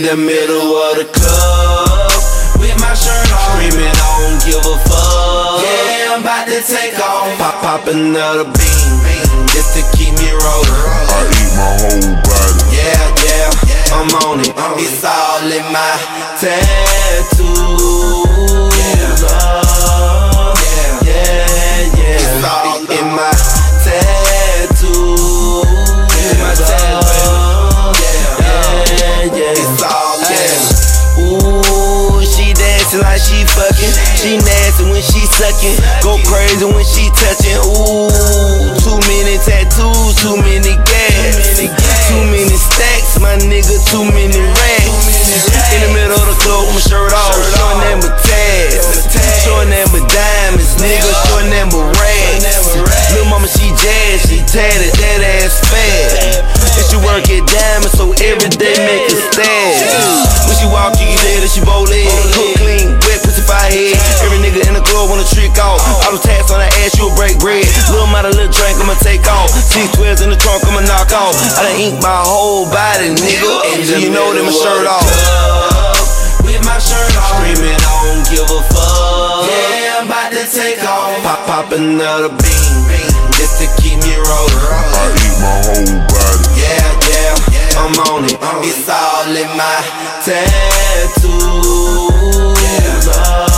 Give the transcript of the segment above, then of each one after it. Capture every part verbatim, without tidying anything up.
the middle of the club with my shirt off, screaming I don't give a fuck. Yeah, I'm about to take off. Pop, pop another bean, just to keep me rolling. I eat my whole body. Yeah, yeah, I'm on it. It's all in my tattoo. Yeah, yeah, yeah, yeah. It's all in my tattoo. In my tattoo. Yeah, yeah, it's all in. Ooh, she dancing like she fucking. She nasty when she sucking. Go crazy when she touching. Ooh, too many tattoos, too many gas, too many stacks, my nigga, too many racks. In the middle of the club with my shirt off, showing them my tabs, showing them my diamonds, nigga, showing them my racks. Lil' mama, she jazz, she tatted, that ass fat. And she work at diamonds, so every day make a stash. When she walk, you can tell that she bow leg, cook clean, wet pussy fire head. Every nigga in the club wanna trick off. All the tats on her ass, you'll break bread. Little amount of little drink, I'ma take off. six twelves in the trunk, I'ma knock off. I done ink my whole body, nigga. And you know that my shirt off. With my shirt off, screaming I don't give a fuck. Yeah, I'm about to take off. Pop, pop another bean, just to keep me rolling. I eat my whole body. Yeah, yeah, I'm on it. It's all in my tattoo. Yeah,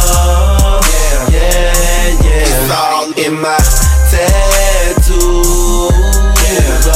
yeah, yeah. It's all in my tattoo. Yeah,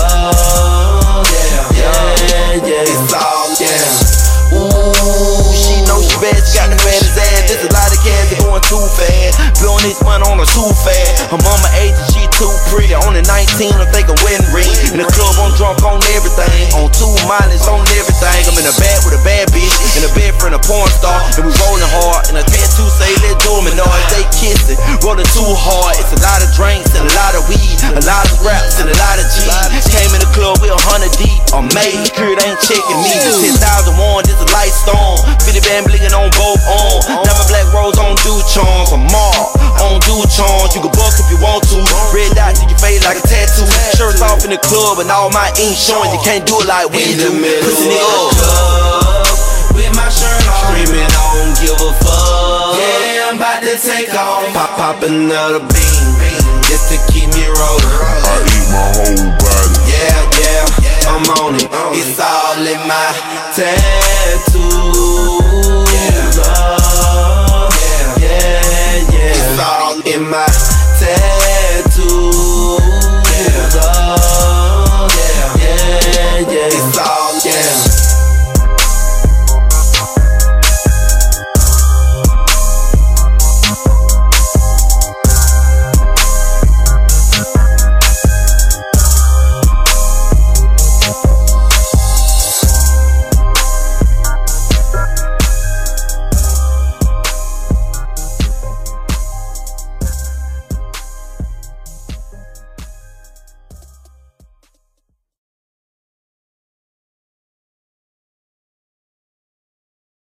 yeah, yeah. It's all, yeah. Ooh, she know she bad, she got the fattest ass. There's a lot of cats that going too fast. Blowing this money on her too fast. Her mama age and she too pretty. On the nineteen, I'm thinking wedding ring. In the club, I'm drunk on everything. On two mileage, on everything. I'm in a bed with a bad bitch. In a bed for a porn star. And we rolling hard. And a tattoo say, let do me noise. They kissing, rolling too hard. It's a lot of drinks and a lot of weed. A lot of raps and a lot of G's. Came in the club with a hundred deep. I'm made, Kurt ain't checking me. This ten thousand one, this a light storm. fifty band blinking on both arms. Diamond black rose on do charms. I'm Mar on do charms. You can buck if you want to. Red dot to your face like a tattoo. Shirts off in the club and all my ink showing. You can't do it like we do. Pussy nigga up with my shirt off, screaming I don't give a fuck. Yeah, I'm about to take off. Pop, pop another bean, just to keep me rolling. I eat my whole body. Yeah, yeah, I'm on it. It's all in my tattoo.